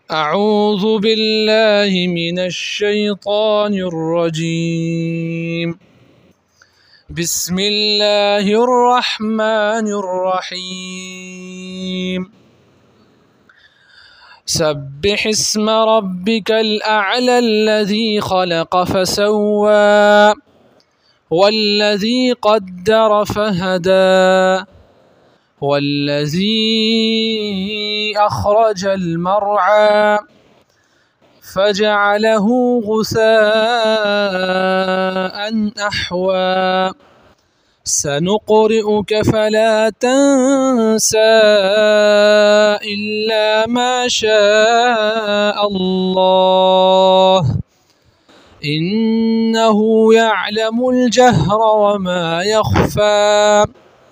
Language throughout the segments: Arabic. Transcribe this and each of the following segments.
أعوذ بالله من الشيطان الرجيم. بسم الله الرحمن الرحيم. سبح اسم ربك الأعلى الذي خلق فسوى والذي قدر فهدى والذي أخرج المرعى فجعله غثاء أحوى سنقرئك فلا تنسى إلا ما شاء الله إنه يعلم الجهر وما يخفى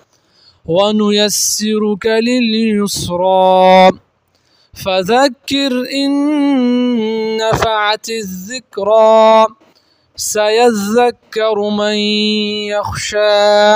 ونيسرك لليسرى فذكر إن نفعت الذكرى سيذكر من يخشى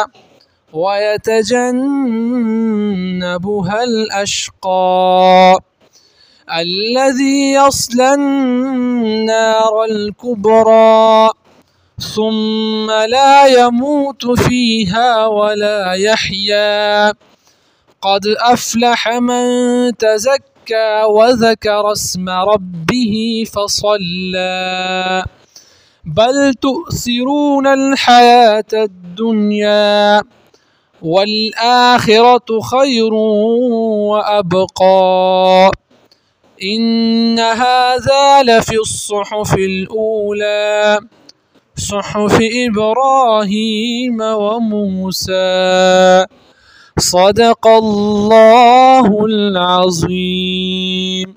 ويتجنبها الأشقى الذي يصلى النار الكبرى ثم لا يموت فيها ولا يحيا قد أفلح من تزكى وذكر اسم ربه فصلى بل تؤثرون الحياة الدنيا والآخرة خير وأبقى إن هذا لفي الصحف الأولى صحف إبراهيم وموسى صدق الله العظيم.